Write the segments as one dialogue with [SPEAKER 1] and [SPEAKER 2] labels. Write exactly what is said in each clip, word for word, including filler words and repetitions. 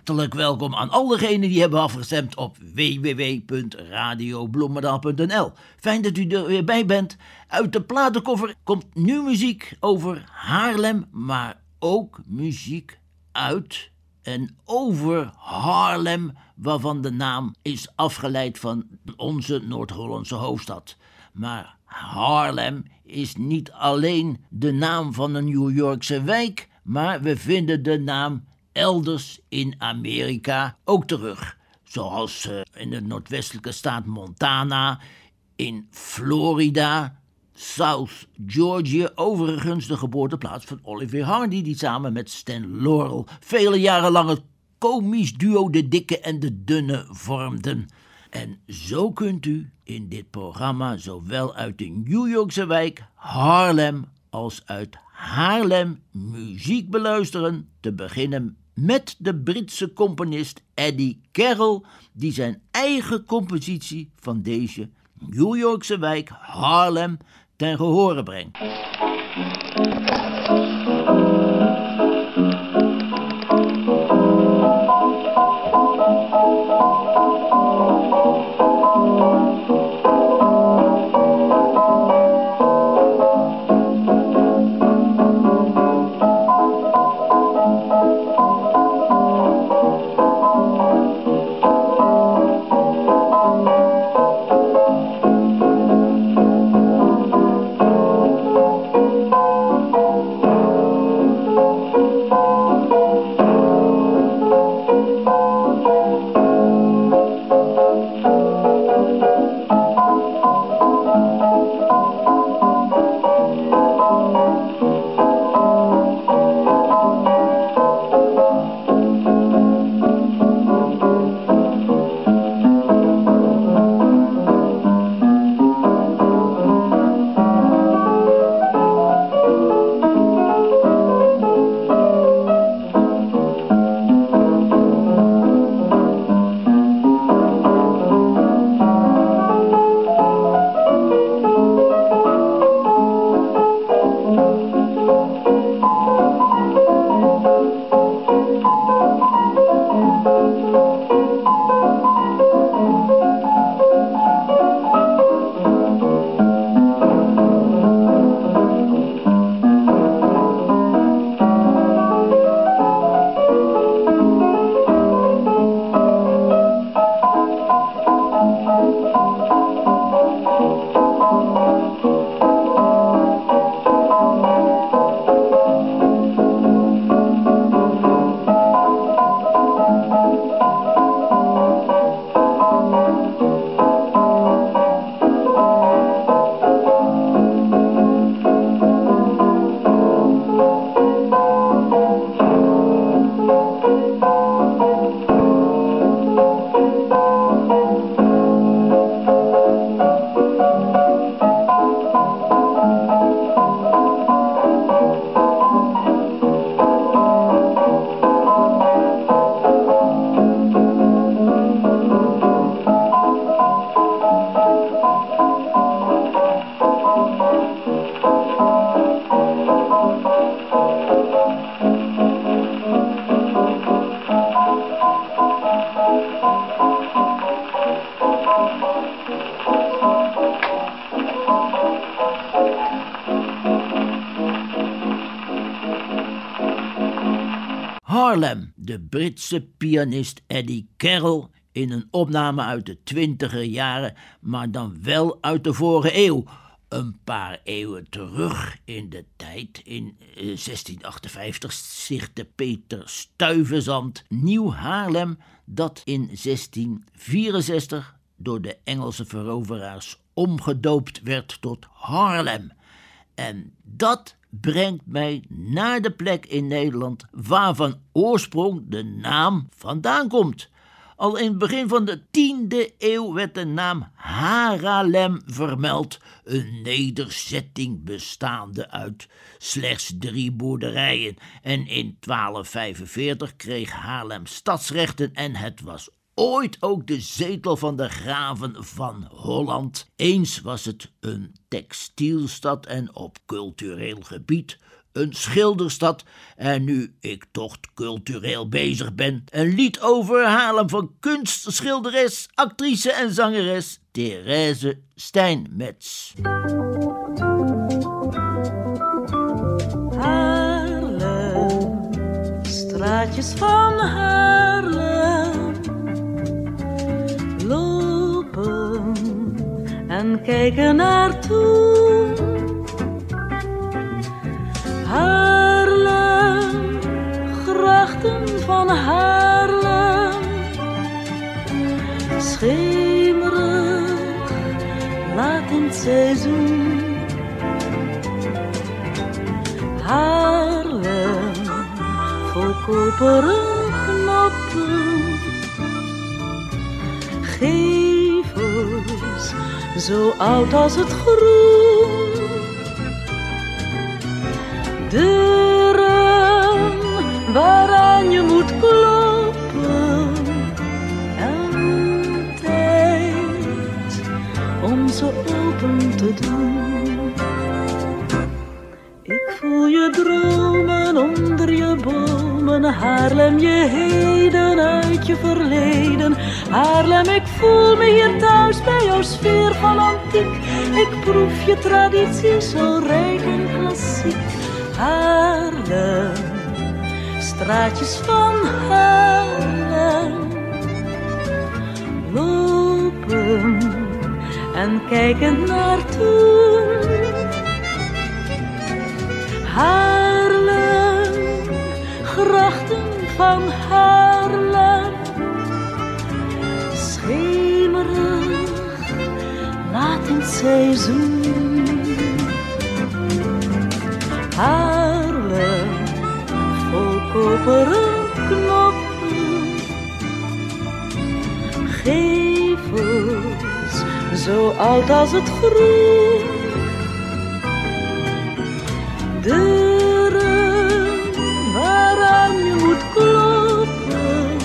[SPEAKER 1] hartelijk welkom aan al diegenen die hebben afgestemd op w w w punt radio bloemendaal punt n l. Fijn dat u er weer bij bent. Uit de platenkoffer komt nu muziek over Haarlem, maar ook muziek uit en over Haarlem, waarvan de naam is afgeleid van onze Noord-Hollandse hoofdstad. Maar Haarlem is niet alleen de naam van een New Yorkse wijk, maar we vinden de naam elders in Amerika ook terug. Zoals uh, in de noordwestelijke staat Montana, in Florida, South Georgia, overigens de geboorteplaats van Oliver Hardy, die samen met Stan Laurel vele jaren lang het komisch duo De Dikke en de Dunne vormden. En zo kunt u in dit programma zowel uit de New Yorkse wijk Haarlem als uit Haarlem muziek beluisteren, te beginnen met de Britse componist Eddie Carroll, die zijn eigen compositie van deze New Yorkse wijk Haarlem ten gehore brengt. Haarlem, de Britse pianist Eddie Carroll in een opname uit de twintiger jaren, maar dan wel uit de vorige eeuw. Een paar eeuwen terug in de tijd, in eh, zestien achtenvijftig, stichtte Peter Stuyvesant Nieuw Haarlem, dat in zestien vierenzestig door de Engelse veroveraars omgedoopt werd tot Haarlem. En dat brengt mij naar de plek in Nederland waar van oorsprong de naam vandaan komt. Al in het begin van de tiende eeuw werd de naam Haarlem vermeld, een nederzetting bestaande uit slechts drie boerderijen. En in twaalf vijfenveertig kreeg Haarlem stadsrechten en het was ooit ook de zetel van de graven van Holland. Eens was het een textielstad en op cultureel gebied een schilderstad. En nu ik toch cultureel bezig ben, een lied over Haarlem van kunstschilderes, actrice en zangeres Therese Steinmetz.
[SPEAKER 2] Haarlem, straatjes van Haarlem, lopen en kijken naartoe. Haarlem, grachten van Haarlem, schemerig, laat in het seizoen. Haarlem, vol koperen knoppen, gevels zo oud als het groen. Deuren waaraan je moet kloppen en tijd om ze open te doen. Ik voel je dromen onder je bomen, Haarlem, je heden uit je verleden. Haarlem, ik voel me hier thuis bij jouw sfeer van antiek. Ik proef je traditie zo rijk en klassiek. Haarlem, straatjes van Haarlem, lopen en kijken naartoe. Haarlem, grachten van Haarlem, schemerig, laat in het seizoen. Haarlem, vol koperen knoppen, gevels zo oud als het groen. Deuren waaraan je moet kloppen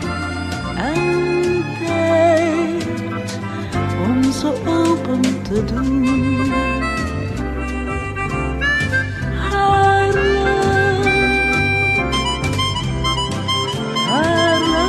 [SPEAKER 2] en tijd om ze open te doen. Haarlem, Haarlem,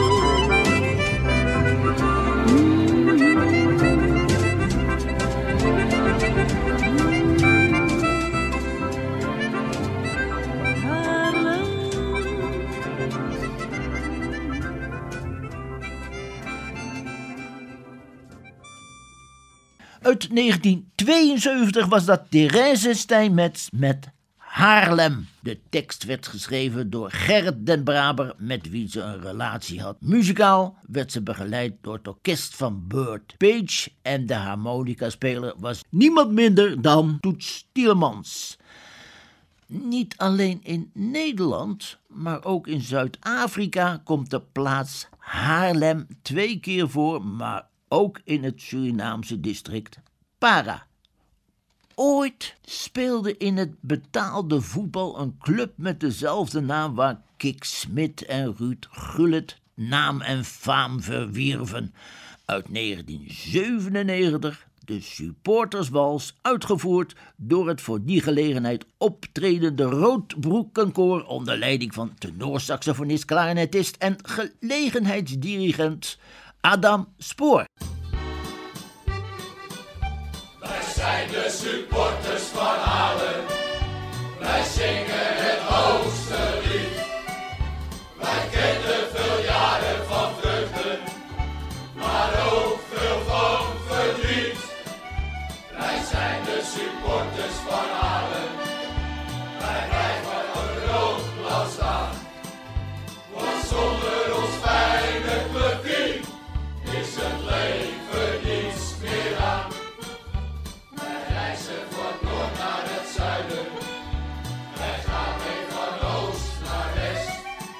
[SPEAKER 1] Uit negentien tweeënzeventig was dat Therese Steinmetz met Haarlem. De tekst werd geschreven door Gerrit den Braber, met wie ze een relatie had. Muzikaal werd ze begeleid door het orkest van Burt Page en de harmonica-speler was niemand minder dan Toets Tielemans. Niet alleen in Nederland, maar ook in Zuid-Afrika komt de plaats Haarlem twee keer voor, maar ook in het Surinaamse district Para. Ooit speelde in het betaalde voetbal een club met dezelfde naam waar Kik Smit en Ruud Gullit naam en faam verwierven. Uit negentien zevenennegentig de supporterswals, uitgevoerd door het voor die gelegenheid optredende Roodbroekenkoor onder leiding van tenorsaxofonist, klarinetist en gelegenheidsdirigent Adam Spoor.
[SPEAKER 3] Wij zijn de supporters van Haarlem. Wij zingen het hoogste lied. Wij kennen veel jaren van vreugde, maar ook veel van verdriet. Wij zijn de supporters van Haarlem. Wij blijven een rood blauw staan. Want zonder ons fijne clubteam is het leven niets meer aan. Wij reizen van noord naar het zuiden. Wij gaan mee van oost naar west.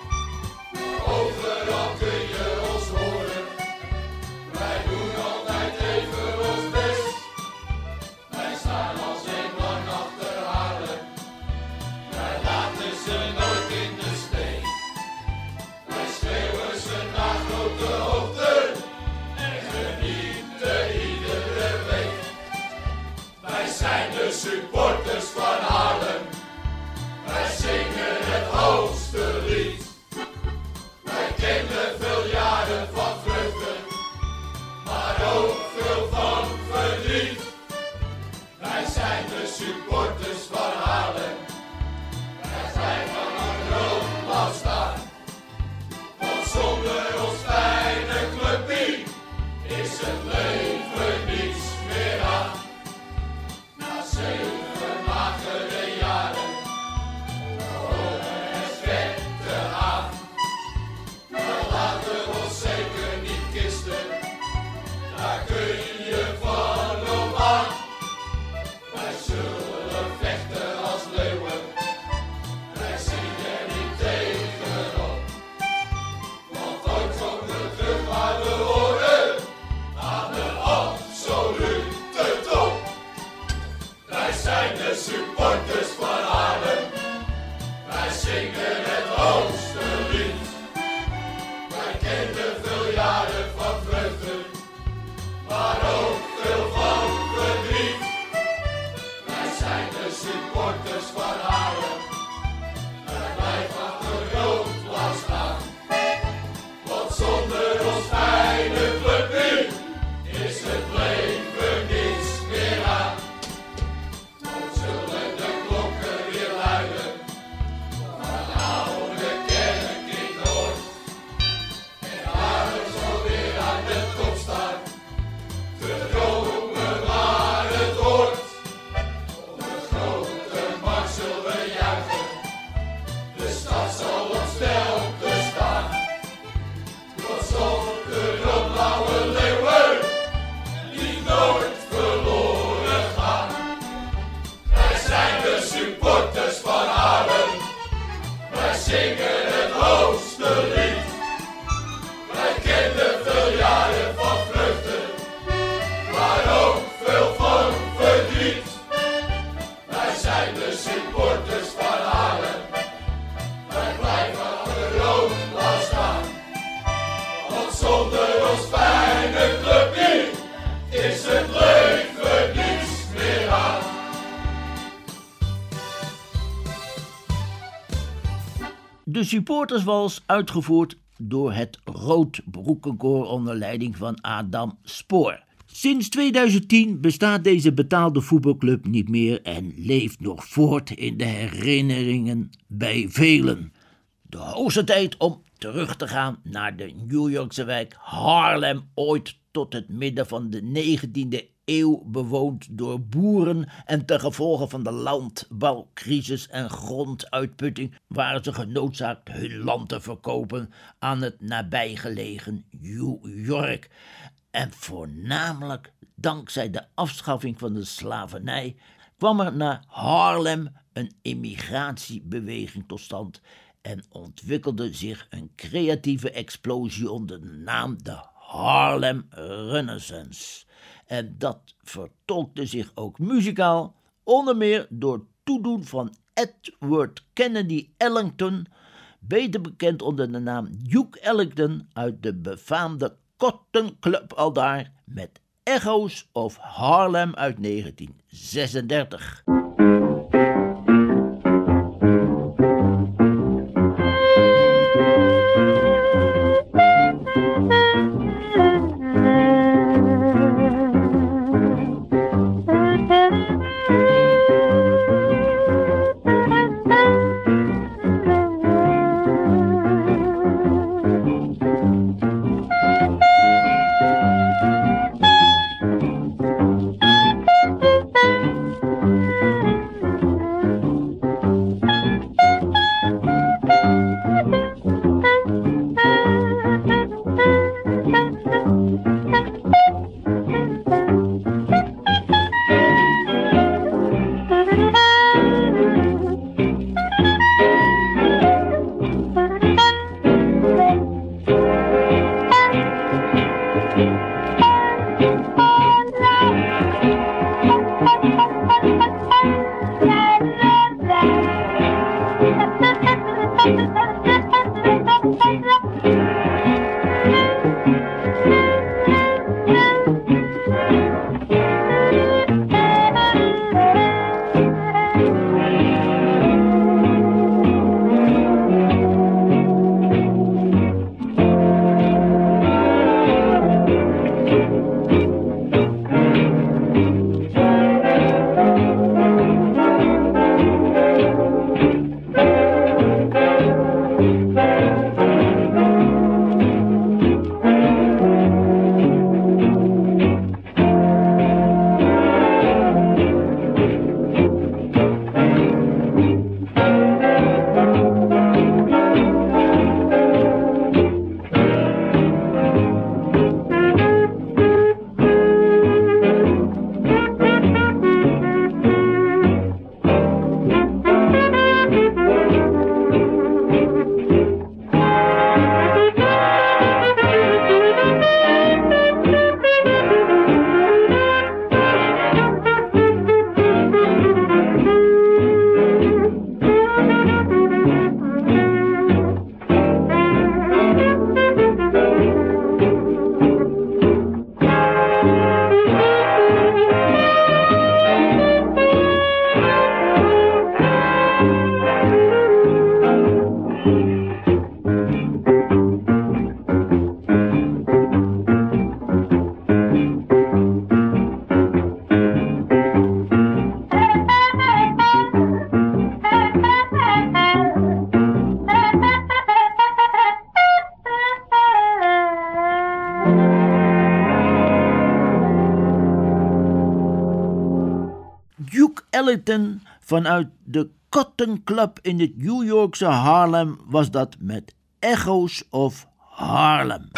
[SPEAKER 3] Overal kun je ons horen. Wij doen altijd even ons best. Wij staan als een man achter Haarlem. Wij laten ze nooit in de steek. Wij schreeuwen ze naar grote hoogte en genieten iedere week. Wij zijn de supporters van Haarlem. zijn de supporters van Haarlem. Wij blijven aan rood blauw staan. Want zonder ons fijne clubje is het leven niets meer aan. Na zeven magere jaren komen er vetten aan. We laten ons zeker niet kisten, daar kun je van op aan. Wij zullen vechten als leeuwen, wij zien er niet tegenop. Want ooit komt de terug waar we horen, aan de absolute top. Wij zijn de supporters van Haarlem, wij zingen het hoogste lied. Wij kenden veel jaren van vreugde, maar ook veel van verdriet. Wij zijn de supporters van Haarlem, wij blijven achter rood-blauw staan. Want zonder ons fijne clubje is het leven niets meer aan. Dan zullen de klokken weer luiden van oude kerk in Noord. En waar we zo weer aan de top staan, te dromen waar het hoort. Op de grote markt zullen we juichen, de stad zal op stelte staan. Trots op de rood-blauwe leeuwen, die nooit verloren gaan. Wij zijn de supporters van Haarlem, wij zingen het hoogste lied. Wij kenden veel jaren van vreugde, maar ook veel van verdriet. Wij zijn de supporters van Haarlem, wij blijven achter rood-blauw staan. Want zonder ons fijne clubje is het leven niets meer aan.
[SPEAKER 1] De supporterswals uitgevoerd door het Roodbroekenkoor onder leiding van Adam Spoor. Sinds tweeduizend tien bestaat deze betaalde voetbalclub niet meer en leeft nog voort in de herinneringen bij velen. De hoogste tijd om terug te gaan naar de New Yorkse wijk Haarlem, ooit tot het midden van de negentiende eeuw bewoond door boeren en ten gevolge van de landbouwcrisis en gronduitputting waren ze genoodzaakt hun land te verkopen aan het nabijgelegen New York. En voornamelijk dankzij de afschaffing van de slavernij kwam er naar Haarlem een immigratiebeweging tot stand en ontwikkelde zich een creatieve explosie onder de naam de Harlem Renaissance. En dat vertolkte zich ook muzikaal, onder meer door toedoen van Edward Kennedy Ellington, beter bekend onder de naam Duke Ellington uit de befaamde Cotton Club aldaar met Echoes of Harlem uit negentien zesendertig.
[SPEAKER 4] Thank you.
[SPEAKER 1] Ellington vanuit de Cotton Club in het New Yorkse Harlem was dat met Echoes of Harlem.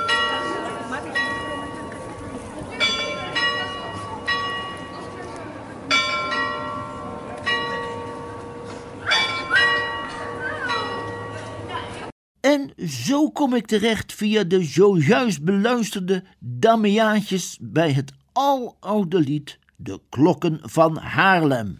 [SPEAKER 1] En zo kom ik terecht via de zojuist beluisterde Damiaantjes bij het aloude lied De Klokken van Haarlem.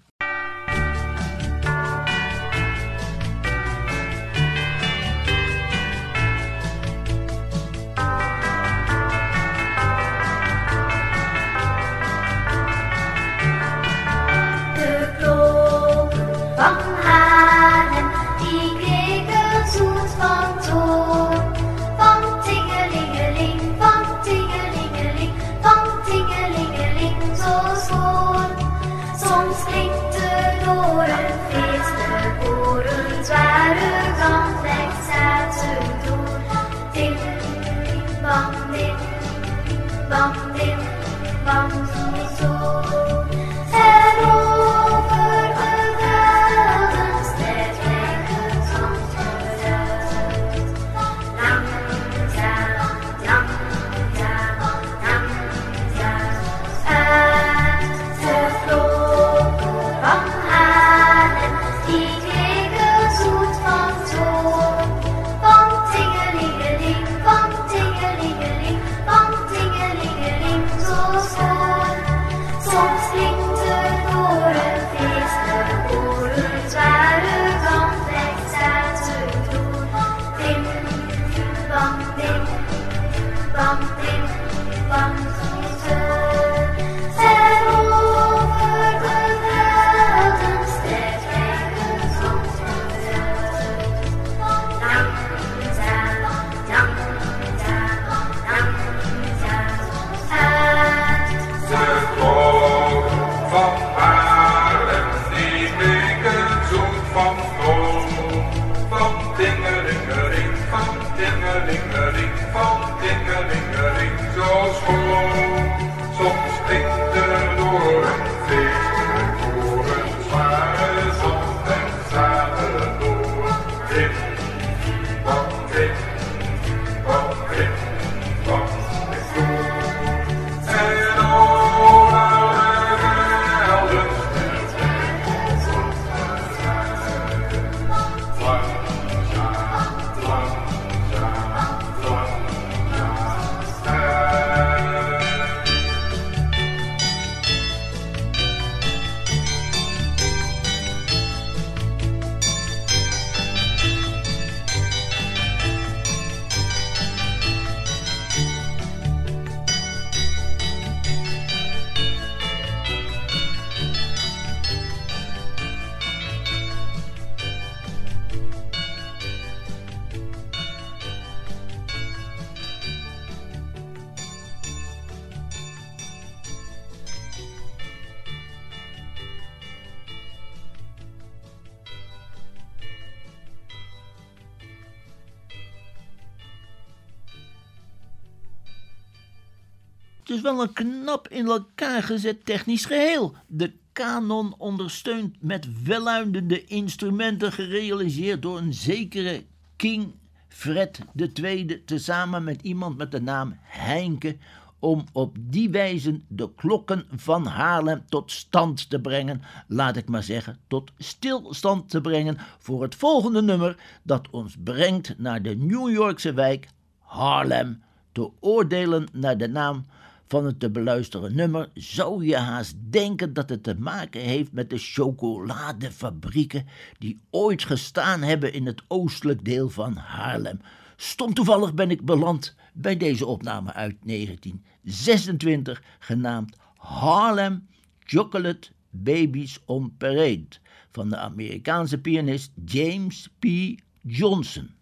[SPEAKER 1] Het is wel een knap in elkaar gezet technisch geheel. De kanon ondersteund met welluidende instrumenten, gerealiseerd door een zekere King Fred de Tweede, tezamen met iemand met de naam Heinke, om op die wijze de klokken van Haarlem tot stand te brengen, laat ik maar zeggen, tot stilstand te brengen voor het volgende nummer dat ons brengt naar de New Yorkse wijk Harlem. Te oordelen naar de naam van het te beluisteren nummer zou je haast denken dat het te maken heeft met de chocoladefabrieken die ooit gestaan hebben in het oostelijk deel van Haarlem. Stom toevallig ben ik beland bij deze opname uit negentien zesentwintig, genaamd Harlem Chocolate Babies on Parade, van de Amerikaanse pianist James P. Johnson.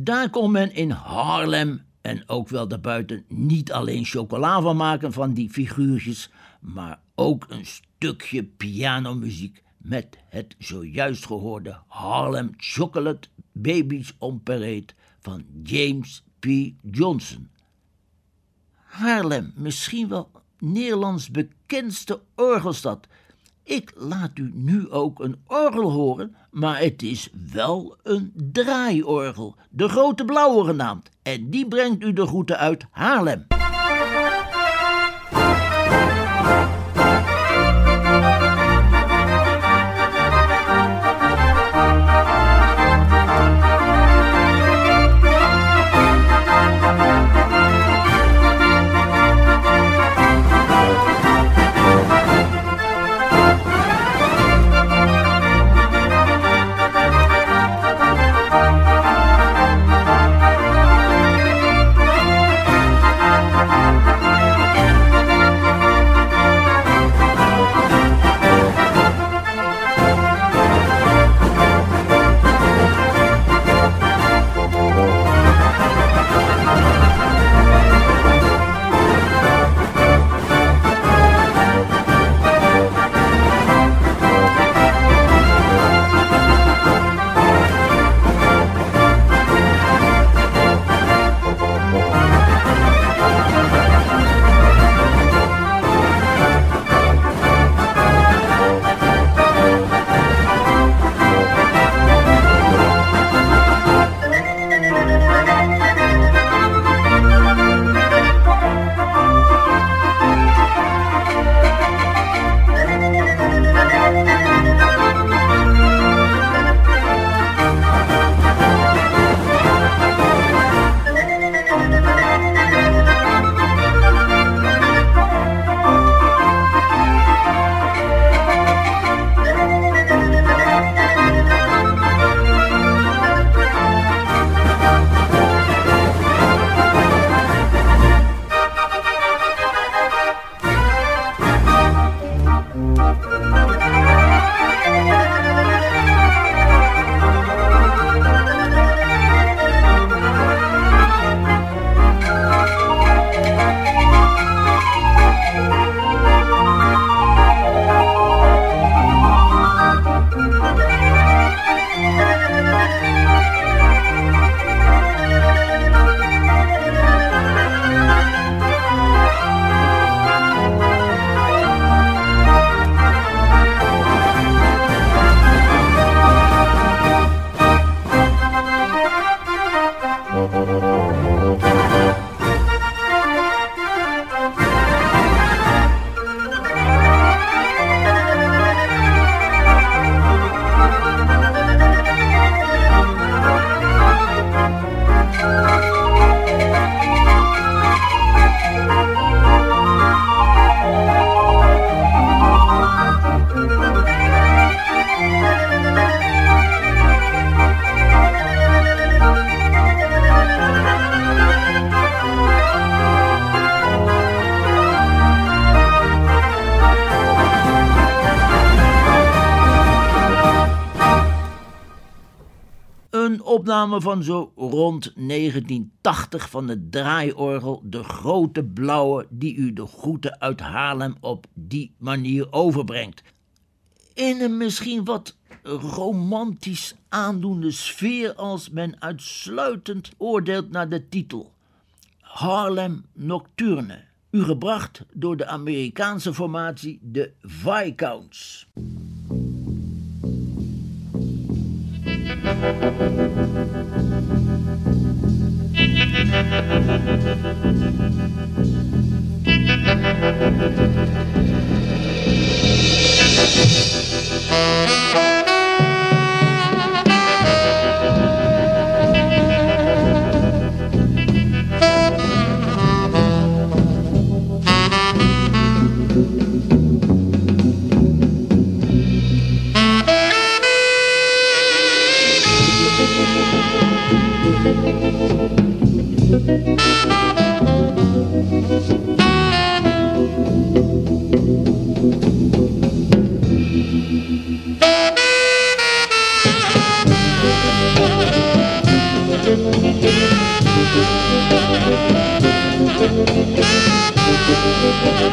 [SPEAKER 1] Daar kon men in Haarlem en ook wel daarbuiten niet alleen chocola van maken van die figuurtjes, maar ook een stukje pianomuziek met het zojuist gehoorde Harlem Chocolate Babies on Parade van James P. Johnson. Haarlem, misschien wel Nederlands bekendste orgelstad. Ik laat u nu ook een orgel horen, maar het is wel een draaiorgel, de Grote Blauwe genaamd. En die brengt u de groeten uit Haarlem. Opname van zo rond negentien tachtig van het draaiorgel De Grote Blauwe, die u de groeten uit Haarlem op die manier overbrengt. In een misschien wat romantisch aandoende sfeer als men uitsluitend oordeelt naar de titel. Harlem Nocturne, u gebracht door de Amerikaanse formatie de Viscounts.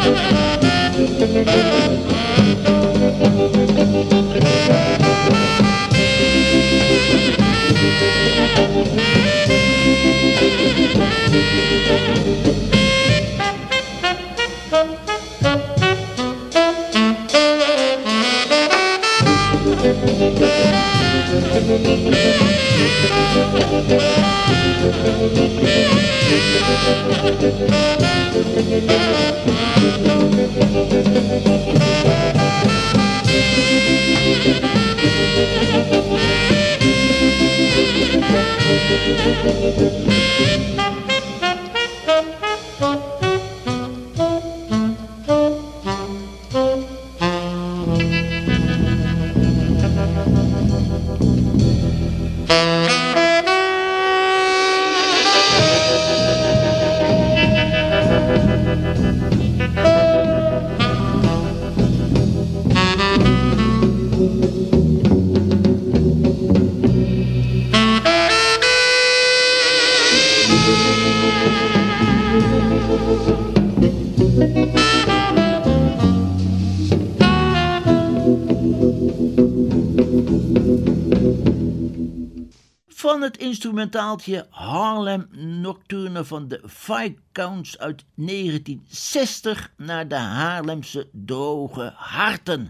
[SPEAKER 1] Van het instrumentaaltje Harlem Nocturne van de Viscounts uit negentien zestig naar de Haarlemse Droge Harten.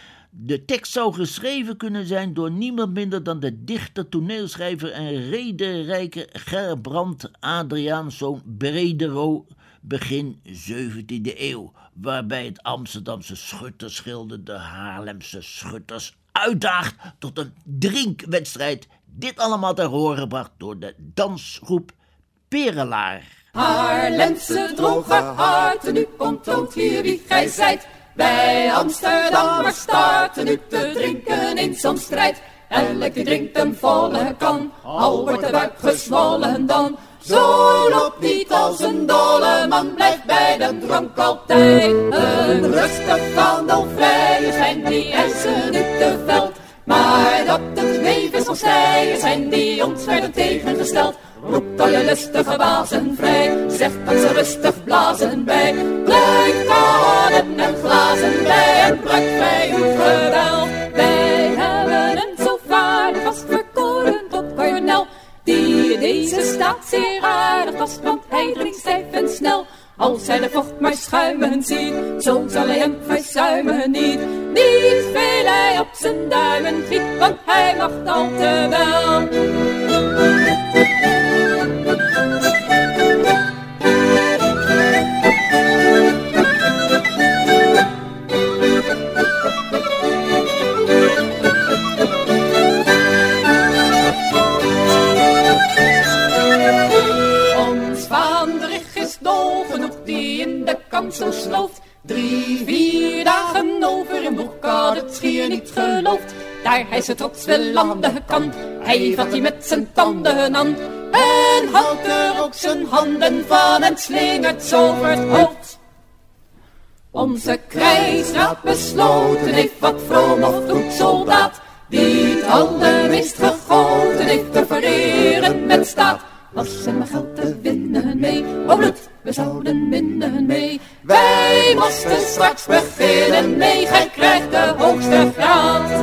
[SPEAKER 1] De tekst zou geschreven kunnen zijn door niemand minder dan de dichter, toneelschrijver en rederijker Gerbrand Adriaanszoon Bredero begin zeventiende eeuw, waarbij het Amsterdamse schuttersgilde de Haarlemse schutters uitdaagt tot een drinkwedstrijd. Dit allemaal ter horen gebracht door de dansgroep Perelaar.
[SPEAKER 4] Haarlemse droge harten, nu onttoont hier wie gij zijt. Bij Amsterdammers starten nu te drinken in zo'n strijd. Elk die drinkt een volle kan, al wordt de buik gesmollen dan. Zo loopt niet als een dolle man, blijft bij de drank altijd. Een rustig wandelvrije zijn die Ensen niet te veld. Maar dat het nevens of stijen zijn die ons werden tegengesteld. Roept al je lustige bazen vrij, zegt dat ze rustig blazen bij. Blijkt kannen en glazen bij en brengt bij uw geweld. Wij hebben een zo vaardig als verkoren tot kolonel, die in deze staat zeer aardig was, want hij drinkt stijf en snel. Als hij de vocht maar schuimen ziet, zo zal hij hem verzuimen niet. Niet veel hij op zijn duimen giet, want hij wacht al te wel. Ons Vaandrig is dol genoeg die in de kansel slooft. Drie, vier dagen over een boek had het schier niet geloofd. Daar hij ze trots wel aan de kant, hij vat die met zijn tanden aan. En houdt er ook zijn handen van en slingert zo over het hoofd. Onze krijgsraad besloten heeft wat vroom of goed soldaat, die het allermeest gegoten heeft te vereren met staat. Was er maar geld te winnen mee, oh bloed, we zouden winnen mee. Wij moesten straks beginnen mee, gij krijgt de hoogste graad.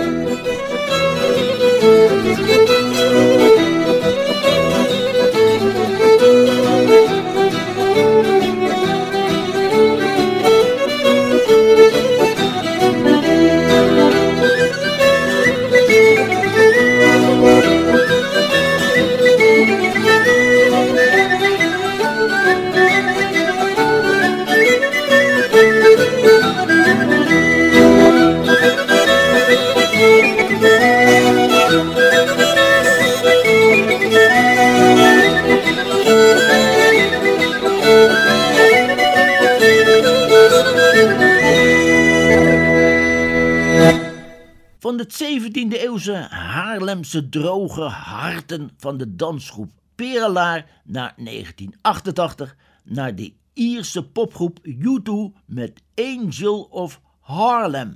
[SPEAKER 1] Van het zeventiende eeuwse Haarlemse Droge Harten van de dansgroep Perelaar naar negentien achtentachtig naar de Ierse popgroep U twee met Angel of Harlem.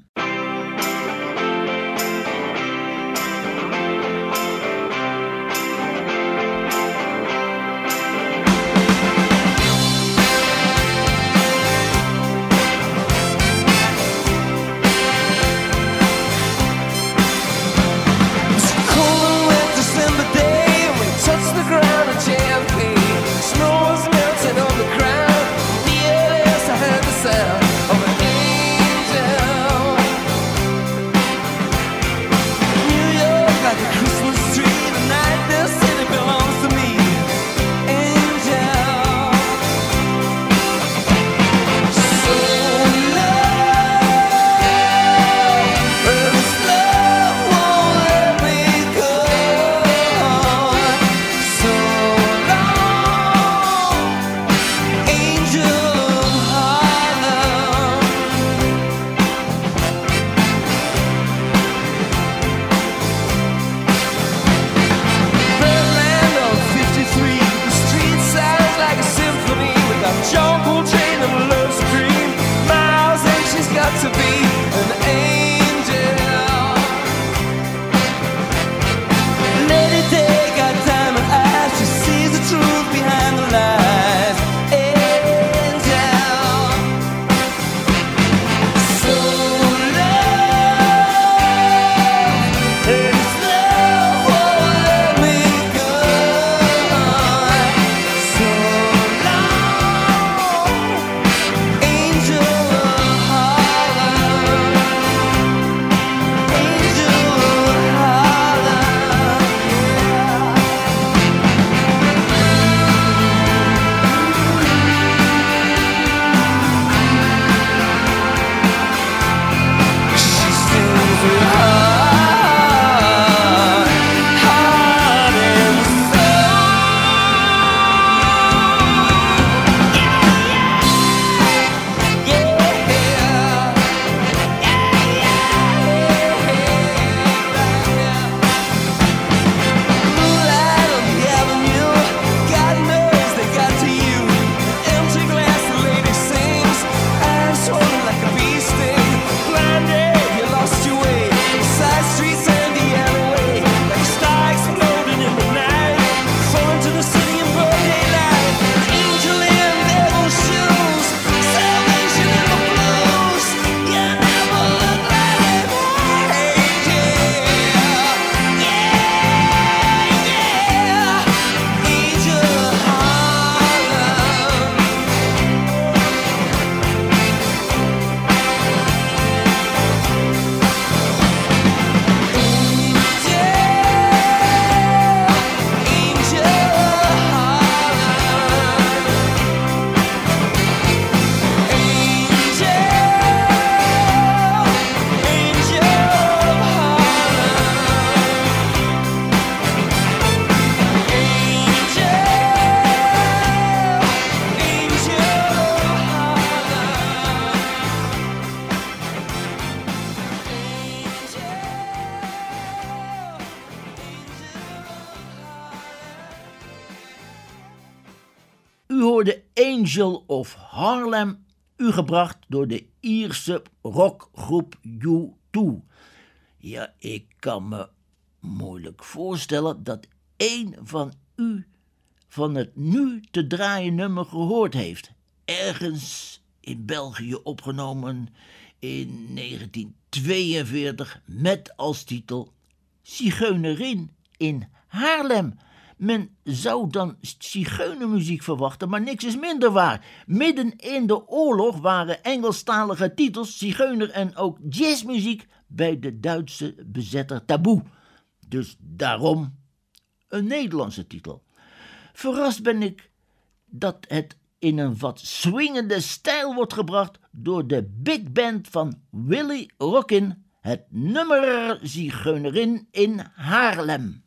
[SPEAKER 1] hoorde Angel of Harlem, u gebracht door de Ierse rockgroep U twee. Ja, ik kan me moeilijk voorstellen dat één van u van het nu te draaien nummer gehoord heeft. Ergens in België opgenomen in negentien tweeënveertig met als titel Zigeunerin in Haarlem. Men zou dan zigeunermuziek verwachten, maar niks is minder waar. Midden in de oorlog waren Engelstalige titels, zigeuner en ook jazzmuziek bij de Duitse bezetter taboe. Dus daarom een Nederlandse titel. Verrast ben ik dat het in een wat swingende stijl wordt gebracht door de big band van Willy Rockin, het nummer Zigeunerin in Haarlem.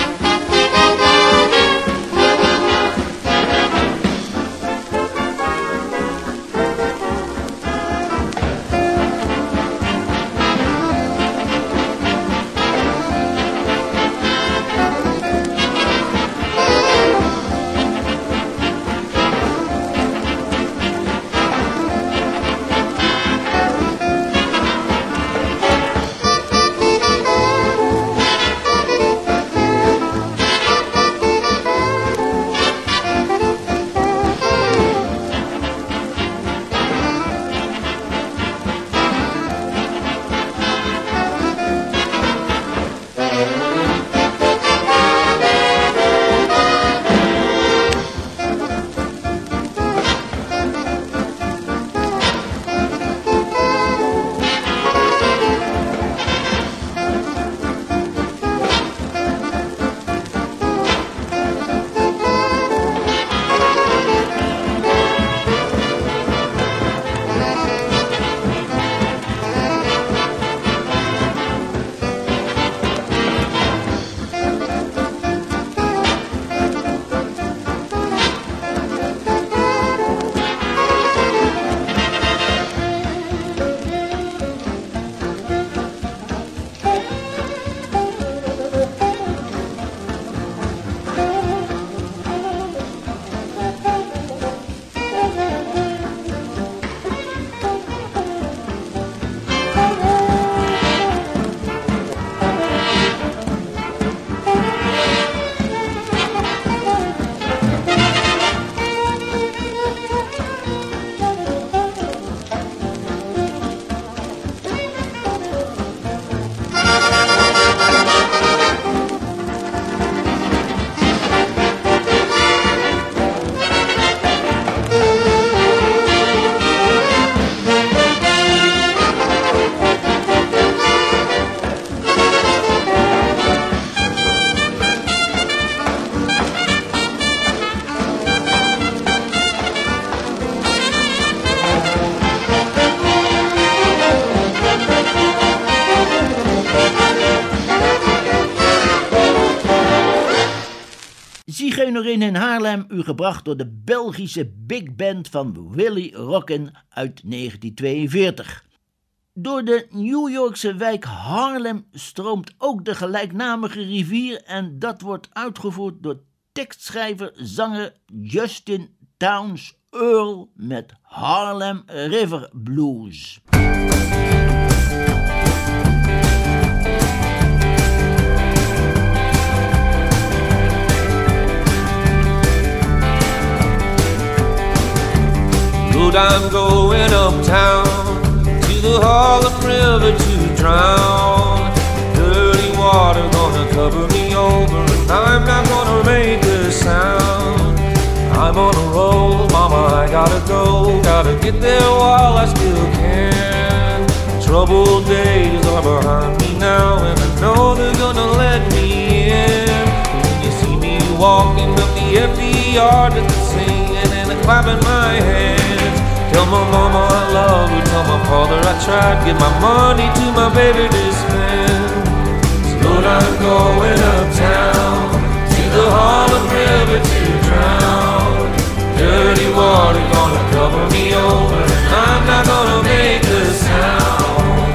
[SPEAKER 1] Zigeunerin in Haarlem, u gebracht door de Belgische big band van Willy Rockin uit negentien tweeënveertig. Door de New Yorkse wijk Harlem stroomt ook de gelijknamige rivier en dat wordt uitgevoerd door tekstschrijver-zanger Justin Townes Earl met Harlem River Blues.
[SPEAKER 5] Lord, I'm going uptown to the Harlem River to drown. Dirty water gonna cover me over, and I'm not gonna make a sound. I'm on a roll, mama, I gotta go. Gotta get there while I still can. Troubled days are behind me now, and I know they're gonna let me in. When you see me walking up the empty yard with the singing and the clapping my hands, tell my mama I love her, tell my father I tried to get my money to my baby to spend. So Lord, I'm going uptown to the Harlem River to drown. Dirty water gonna cover me over, and I'm not gonna make a sound.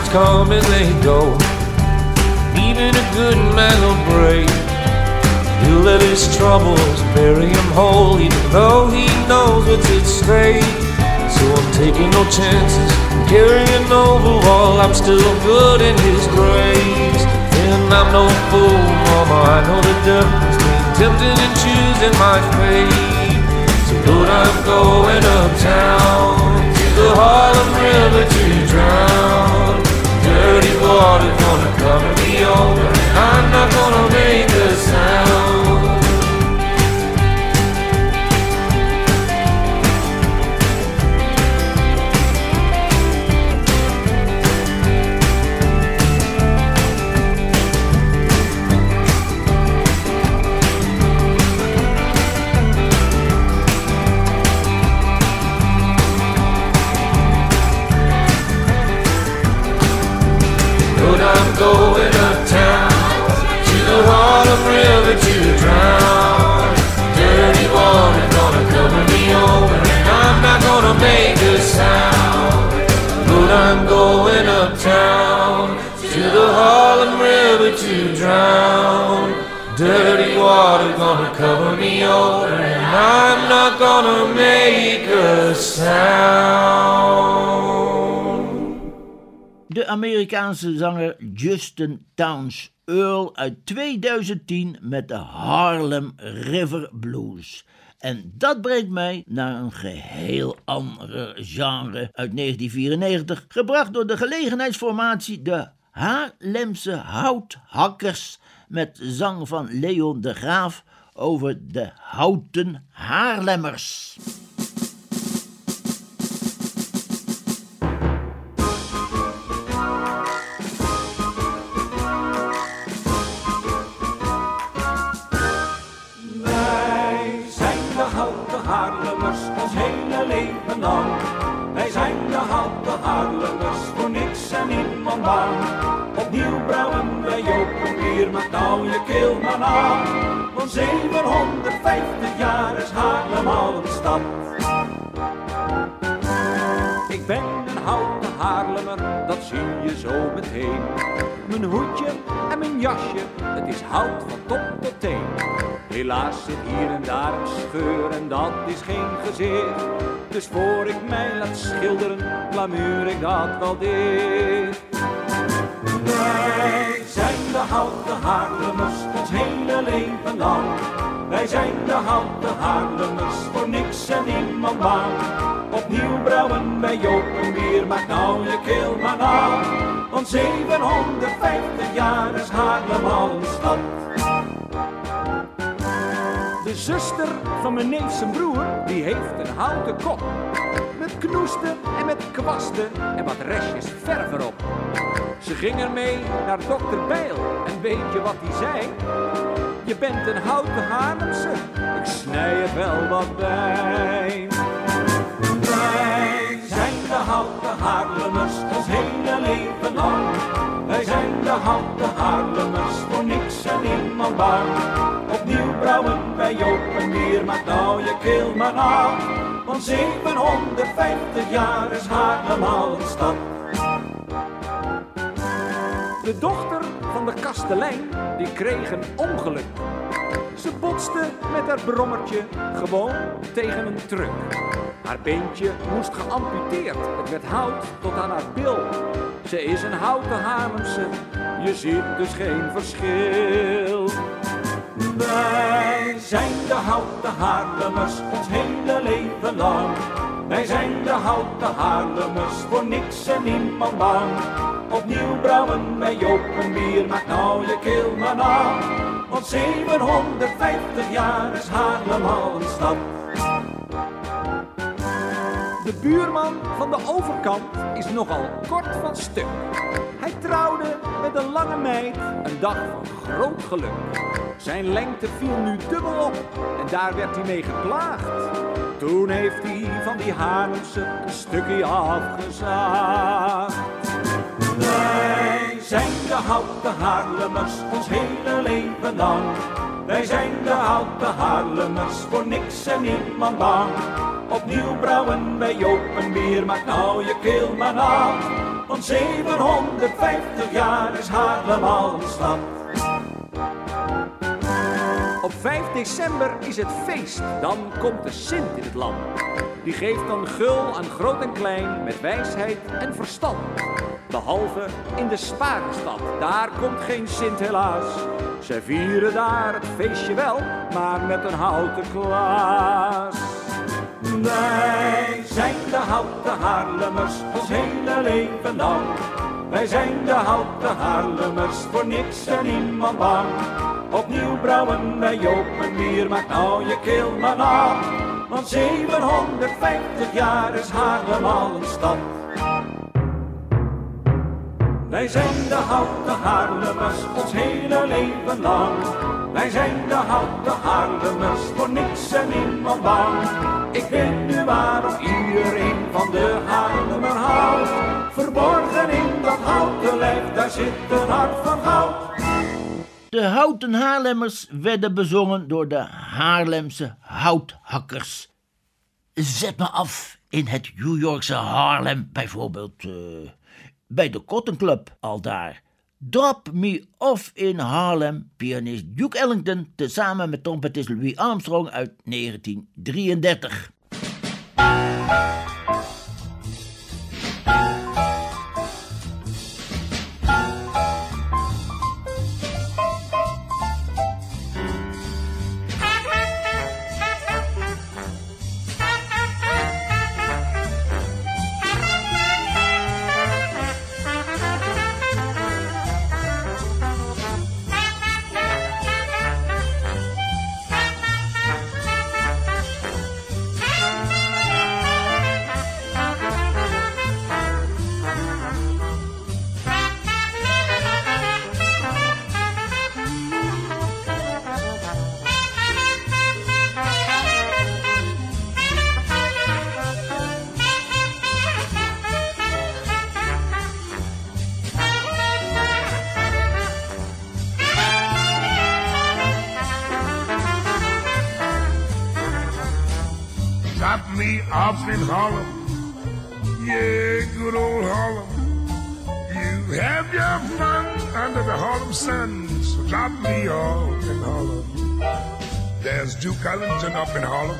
[SPEAKER 5] come and they go. Even a good man will break. He'll let his troubles bury him whole, even though he knows what's at stake. So I'm taking no chances, carrying over while I'm still good in his grace. And I'm no fool, mama, I know the difference between tempting and choosing my fate. So Lord, I'm going uptown to the Harlem River to drown. Dirty water gonna cover me over, I'm not gonna make a sound. I'm going uptown to the Harlem River to drown. Dirty water gonna cover me over, and I'm not gonna make a sound. But I'm going uptown to the Harlem River to drown. Dirty water gonna cover me over, and I'm not gonna make a sound.
[SPEAKER 1] De Amerikaanse zanger Justin Townes Earl uit tweeduizend tien met de Harlem River Blues. En dat brengt mij naar een geheel andere genre uit negentien vierennegentig, gebracht door de gelegenheidsformatie de Haarlemse Houthakkers met zang van Leon de Graaf over de houten Haarlemmers.
[SPEAKER 6] Ons hele leven lang. Wij zijn de houten Haarlemmers, voor niks en niemand bang. Opnieuw brouwen wij ook bier, maak nou je keel maar aan. Want zevenhonderdvijftig jaar is Haarlem al een stad. Ik ben een houten Haarlemmer, dat zie je zo meteen. Mijn hoedje en mijn jasje, het is hout van top tot teen. Helaas zit hier en daar een scheur en dat is geen gezicht. Dus voor ik mij laat schilderen, plamuur ik dat wel dicht. Wij zijn de houten Haarlemmers, ons hele leven lang. Wij zijn de houten Haarlemmers, voor niks en niemand bang. Opnieuw brouwen wij open bier, maak nou je keel maar na. Want zevenhonderdvijftig jaar is Haarlem al een stad. De zuster van mijn neef zijn broer, die heeft een houten kop. Met knoesten en met kwasten en wat restjes verf erop. Ze ging ermee naar dokter Bijl en weet je wat die zei? Je bent een houten Haarlemse, ik snij er wel wat bij. Wij zijn de houten Haarlemmers, ons hele leven lang. Wij zijn de houten Haarlemmers, voor niks en niemand bang. Opnieuw brouwen wij open bier, maak nou je keel maar na. Want zevenhonderdvijftig jaar is Haarlem al een stad. De dochter van de kastelein, die kreeg een ongeluk. Ze botste met haar brommertje gewoon tegen een truck. Haar beentje moest geamputeerd, het werd hout tot aan haar bil. Ze is een houten Haarlemse, je ziet dus geen verschil. Wij zijn de houten Haarlemmers, ons hele leven lang. Wij zijn de houten Haarlemmers, voor niks en niemand bang. Opnieuw brouwen wij open bier, maak nou je keel maar na. Want zevenhonderdvijftig jaar is Haarlem al een stad. De buurman van de overkant is nogal kort van stuk. Hij trouwde met een lange meid, een dag van groot geluk. Zijn lengte viel nu dubbel op en daar werd hij mee geplaagd. Toen heeft hij van die Haarlemse een stukje afgezaagd. Wij zijn de houten Haarlemmers, ons hele leven lang. Wij zijn de houten Haarlemmers, voor niks en niemand bang. Opnieuw brouwen wij open bier, maak nou je keel maar na. want zevenhonderdvijftig jaar is Haarlem al een stad. Op vijf december is het feest, dan komt de Sint in het land. Die geeft dan gul aan groot en klein met wijsheid en verstand. Behalve in de Sparenstad, daar komt geen Sint helaas. Zij vieren daar het feestje wel, maar met een houten Klaas. Wij zijn de houten Haarlemmers, ons hele leven lang. Wij zijn de houten Haarlemmers, voor niks en niemand bang. Opnieuw brouwen wij open bier, maak nou je keel maar na. Want zevenhonderdvijftig jaar is Haarlem al een stad. Wij zijn de houten Haarlemmers, ons hele leven lang. Wij zijn de houten Haarlemmers, voor niks en niemand bang. Ik weet nu waarom iedereen van de Haarlemmer houdt. Verborgen in dat houten lijf, daar zit een hart van goud.
[SPEAKER 1] De houten Haarlemmers werden bezongen door de Haarlemse houthakkers. Zet me af in het New Yorkse Harlem, bijvoorbeeld uh, bij de Cotton Club, aldaar. Drop Me Off in Harlem, pianist Duke Ellington, tezamen met trompetist Louis Armstrong uit negentien drieëndertig.
[SPEAKER 7] Drop me off in Harlem, yeah, good old Harlem. You have your fun under the Harlem sun, so drop me off in Harlem. There's Duke Ellington up in Harlem.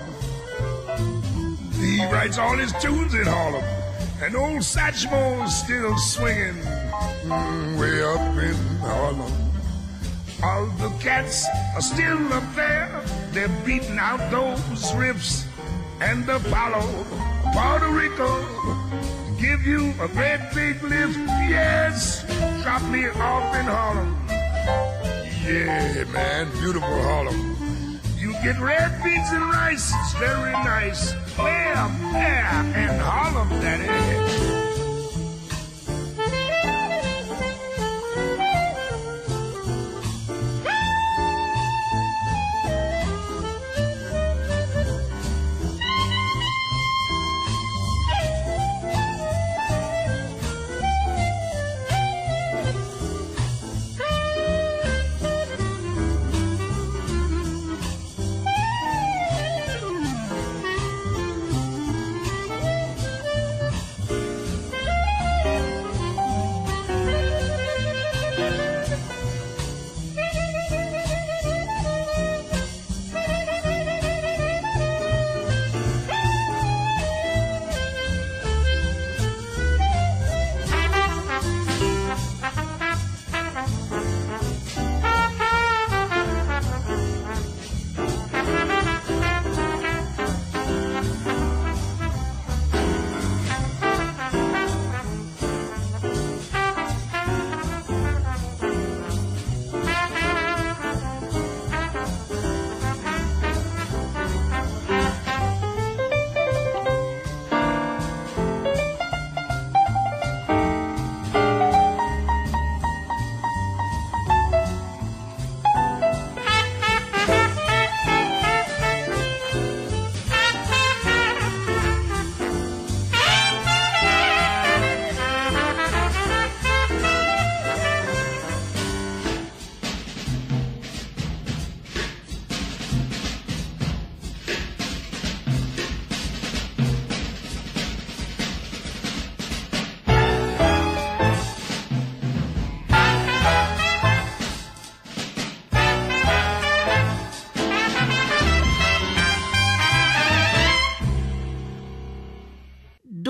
[SPEAKER 7] He writes all his tunes in Harlem, and old Satchmo's still swinging mm, way up in Harlem. All the cats are still up there, they're beating out those riffs. And Apollo, Puerto Rico, give you a great big lift, yes, drop me off in Harlem. Yeah, man, beautiful Harlem. You get red beans and rice, it's very nice. Way up there in Harlem, that is.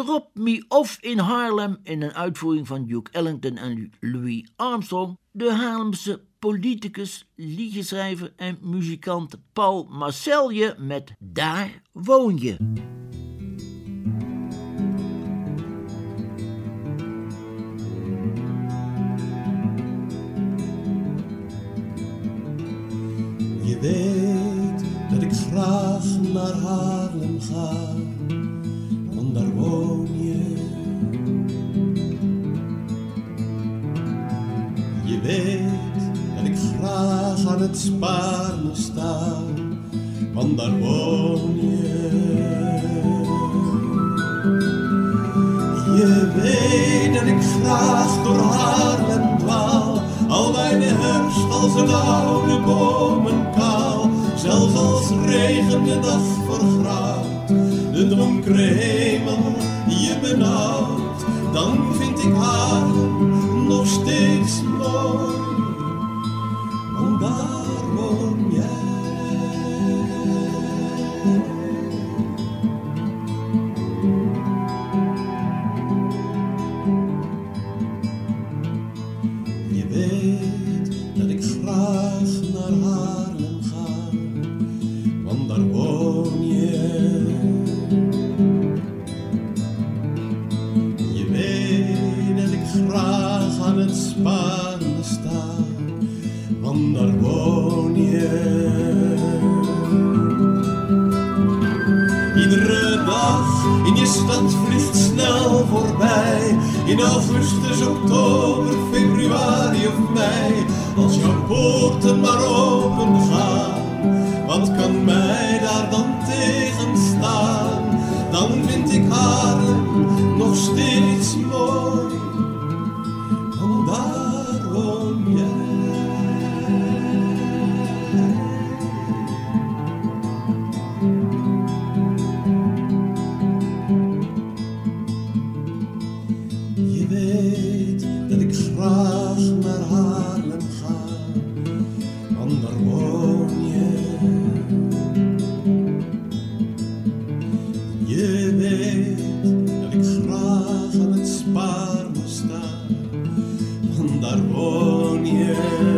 [SPEAKER 1] Drop Me Off in Haarlem in een uitvoering van Duke Ellington en Louis Armstrong. De Haarlemse politicus, liedjeschrijver en muzikant Paul Marcelje met Daar Woon Je.
[SPEAKER 8] Je weet dat ik graag naar Haarlem ga, want daar woon je. Je weet dat ik graag aan het Spaarne sta, want daar woon je. Je weet dat ik graag door Haarlem dwaal, al mijn herfst als een oude bomen kaal. Zelfs als regen de dag vergrauwt, de donkere hemel je benauwt, dan vind ik Haarlem nog steeds mooi, want daar woon jij. Je weet dat ik graag naar Haarlem ga, want daar woon je. Je weet dat ik graag aan het Spaarne sta, want daar woon je. Iedere dag in je stad vliegt snel voorbij, in augustus, oktober, februari of mei. Als jouw poorten maar open gaan, wat kan mij daar dan tegenstaan? Dan vind ik Haarlem nog steeds mooi, want daar woon jij. Je weet dat ik graag naar Haarlem ga, want daar woon je. Je weet dat ik graag aan het Spaarne sta, want daar woon je.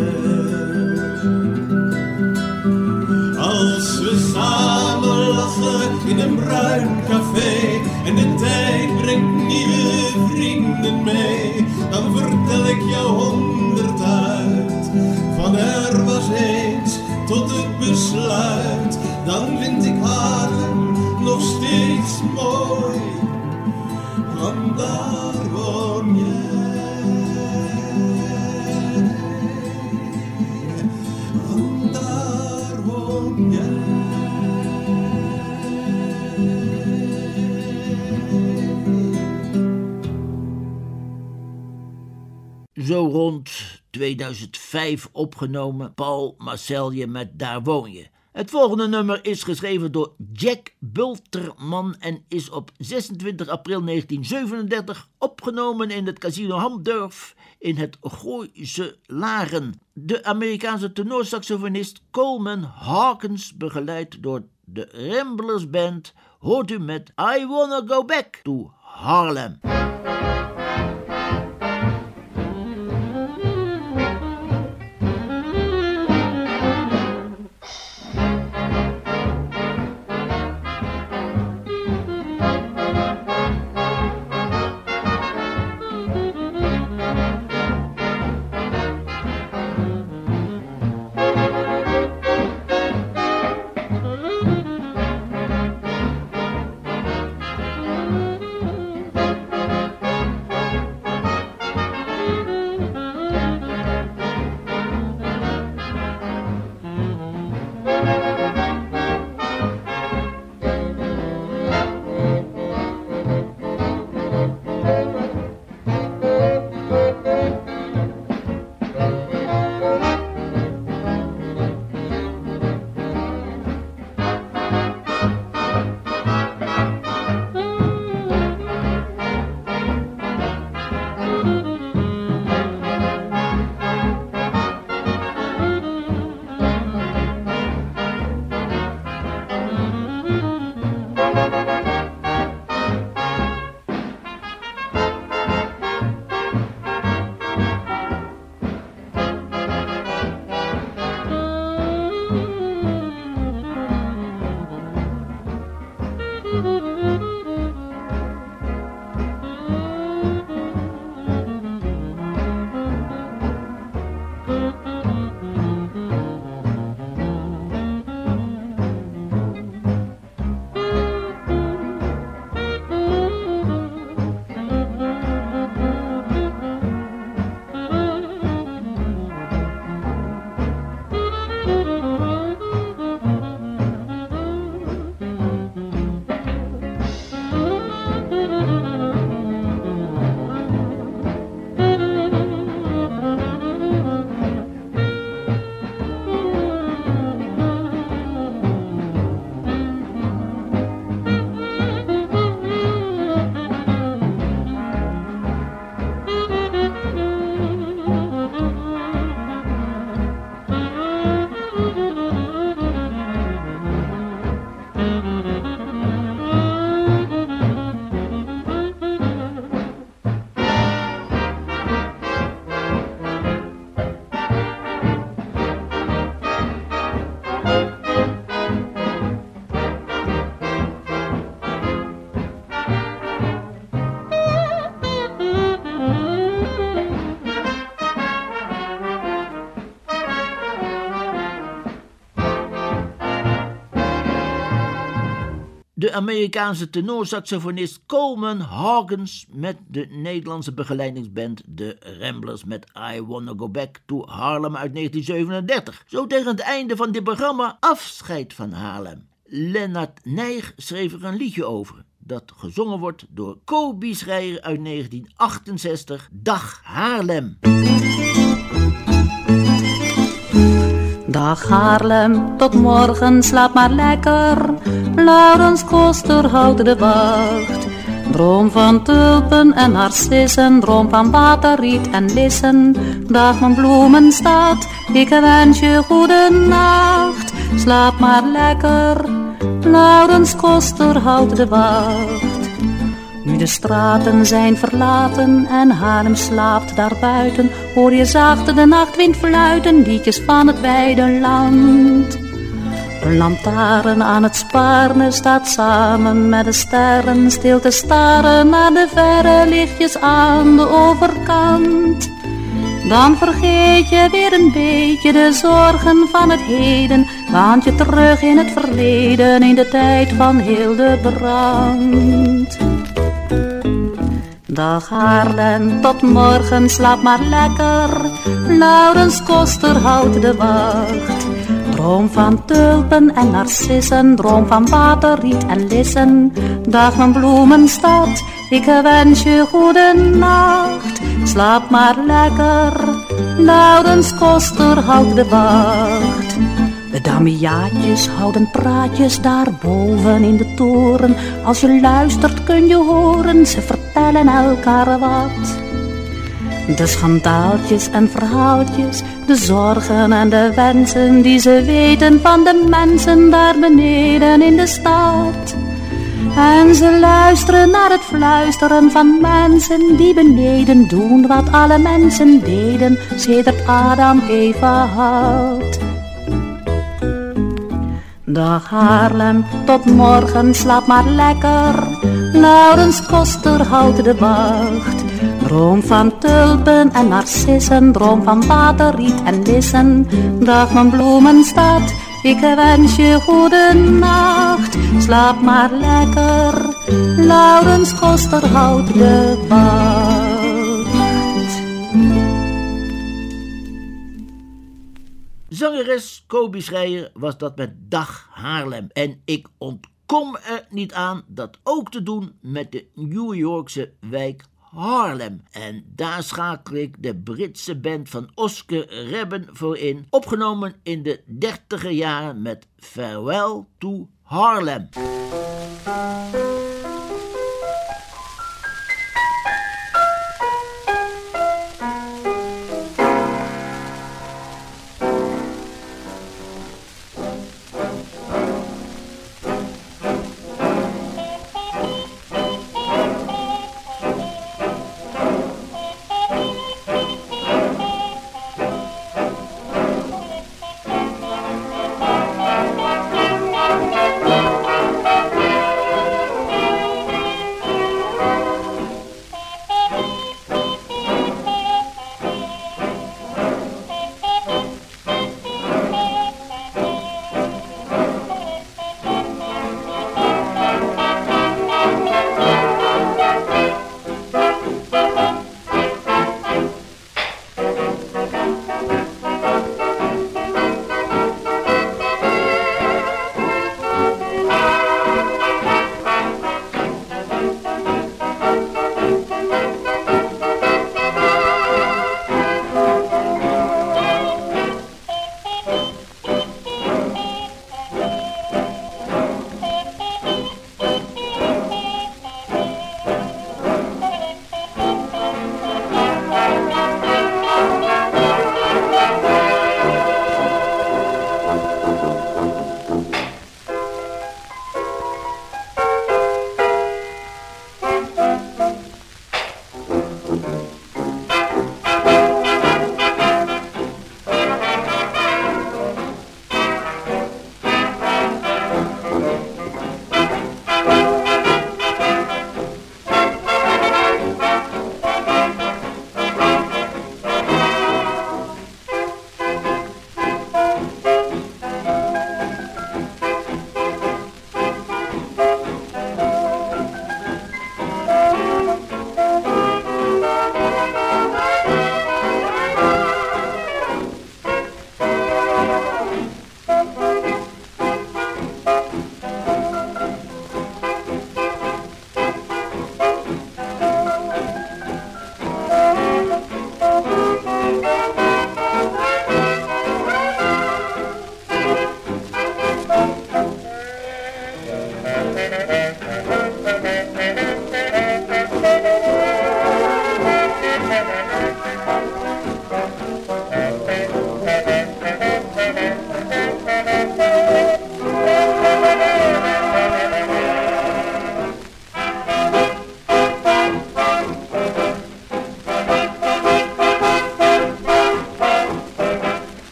[SPEAKER 8] Als we samen lachen in een bruin café en de tijd brengt nieuwe vrienden mee, dan vertel ik jou honderd uit, van er was eens tot het besluit. Dan vind ik Haarlem nog steeds mooi, want daar woon jij. Want daar woon jij.
[SPEAKER 1] Zo rond tweeduizend vijf opgenomen, Paul Marcelje met Daar Woon Je. Het volgende nummer is geschreven door Jack Bulterman en is op zesentwintig april negentien zevenendertig opgenomen in het Casino Hamdurf in het Gooise Laren. De Amerikaanse tenorsaxofonist Coleman Hawkins, begeleid door de Ramblers Band, hoort u met I Wanna Go Back to Harlem. De Amerikaanse tenorsaxofonist Coleman Hawkins met de Nederlandse begeleidingsband de Ramblers met I Wanna Go Back to Harlem uit negentien zevenendertig. Zo tegen het einde van dit programma Afscheid van Haarlem. Lennart Nijg schreef er een liedje over, dat gezongen wordt door Kobi Schreier uit negentien achtenzestig, Dag Haarlem.
[SPEAKER 2] Dag Haarlem, tot morgen, slaap maar lekker. Laurens Koster houdt de wacht. Droom van tulpen en narcissen, droom van waterriet en lissen. Dag mijn bloemenstad, ik wens je goede nacht. Slaap maar lekker, Laurens Koster houdt de wacht. Nu de straten zijn verlaten en Haarlem slaapt daarbuiten, hoor je zacht de nachtwind fluiten, liedjes van het wijde land. Een lantaarn aan het Spaarne staat samen met de sterren stil te staren naar de verre lichtjes aan de overkant. Dan vergeet je weer een beetje de zorgen van het heden, waant je terug in het verleden, in de tijd van Hildebrand. Dag Haarlem, tot morgen, slaap maar lekker. Laurens Koster houdt de wacht. Droom van tulpen en narcissen, droom van waterriet en lissen. Dag mijn bloemenstad, ik wens je goede nacht. Slaap maar lekker, Laurens Koster houdt de wacht. De damiaatjes houden praatjes daarboven in de toren. Als je luistert kun je horen, ze vertellen elkaar wat. De schandaaltjes en verhaaltjes, de zorgen en de wensen die ze weten van de mensen daar beneden in de stad. En ze luisteren naar het fluisteren van mensen die beneden doen wat alle mensen deden sedert Adam Eva had. Dag Haarlem, tot morgen, slaap maar lekker. Laurens Koster houdt de wacht. Droom van tulpen en narcissen, droom van waterriet en lissen. Dag mijn bloemenstad, ik wens je goede nacht. Slaap maar lekker, Laurens Koster houdt de wacht.
[SPEAKER 1] Zangeres Kobi Schreier was dat met Dag Haarlem. En ik ontkom er niet aan dat ook te doen met de New Yorkse wijk Harlem. En daar schakel ik de Britse band van Oscar Rebben voor in. Opgenomen in de dertiger jaren met Farewell to Harlem.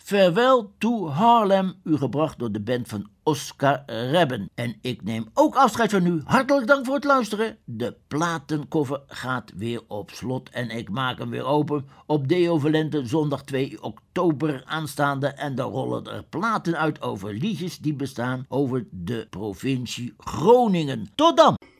[SPEAKER 1] Farewell to Harlem, u gebracht door de band van Oscar Rebben. En ik neem ook afscheid van u. Hartelijk dank voor het luisteren. De platenkoffer gaat weer op slot en ik maak hem weer open op Deo Valente, zondag twee oktober aanstaande. En daar rollen er platen uit over liedjes die bestaan over de provincie Groningen. Tot dan!